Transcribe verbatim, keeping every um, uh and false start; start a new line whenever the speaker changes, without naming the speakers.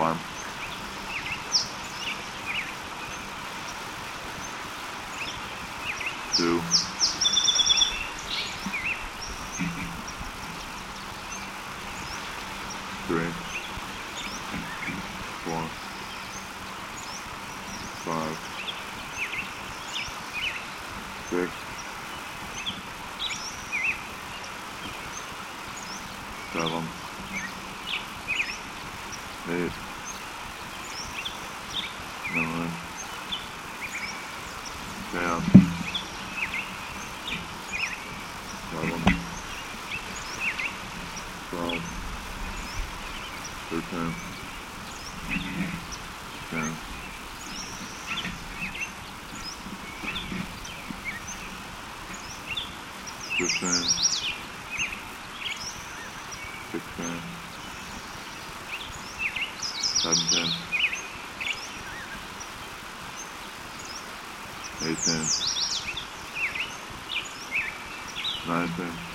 one, two, three, four, five, six, seven, eight, nine, ten, eleven, twelve, thirteen, ten, fifteen, sixteen, seventeen, eighteen, nineteen,